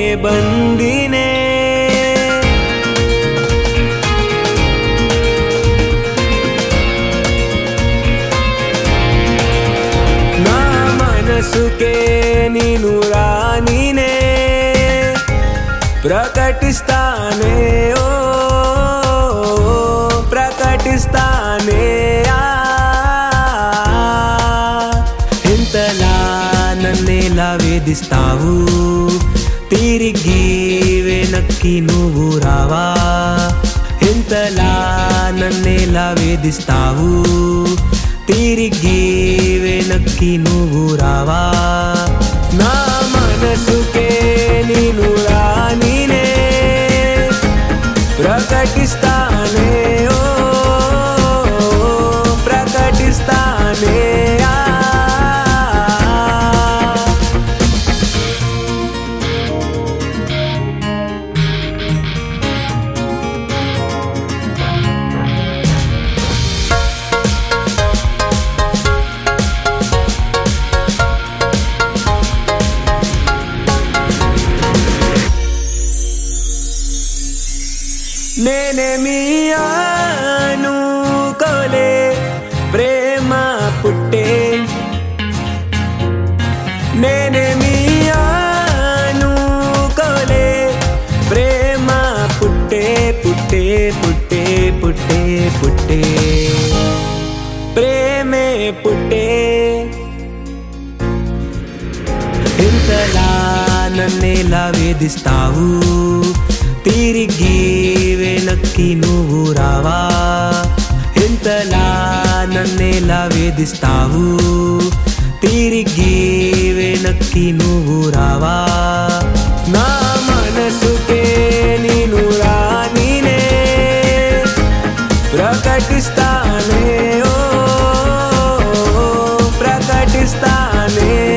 బందినే నా మనసుకే నీను రానినే ప్రకటిస్తానే ఓ ప్రకటిస్తానే ఇంతలా నన్నేలా వేధిస్తావు తిరిగి వెనక్కి నువ్వు రావా ఇంతలా నన్నేలా వేధిస్తావు తిరిగి వెనక్కి నువ్వు రావా నా మనసుకే నీను రానినే ప్రకటిస్తానే ఓ ప్రకటిస్తానే నేనేమి అనుకోలే ప్రేమ పుట్టే నేనేమి అనుకోలే ప్రేమ పుట్టే పుట్టే పుట్టే పుట్టే పుట్టే ప్రేమే పుట్టే ఇంతలా నన్నేలా వేధిస్తావు తిరిగి వెనక్కి నువ్వు రావా ఇంతలా నన్నేలా వేధిస్తావు తిరిగి వెనక్కి నువ్వు రావా నా మనసుకే నీను రానినే ప్రకటిస్తానే ఓ ప్రకటిస్తానే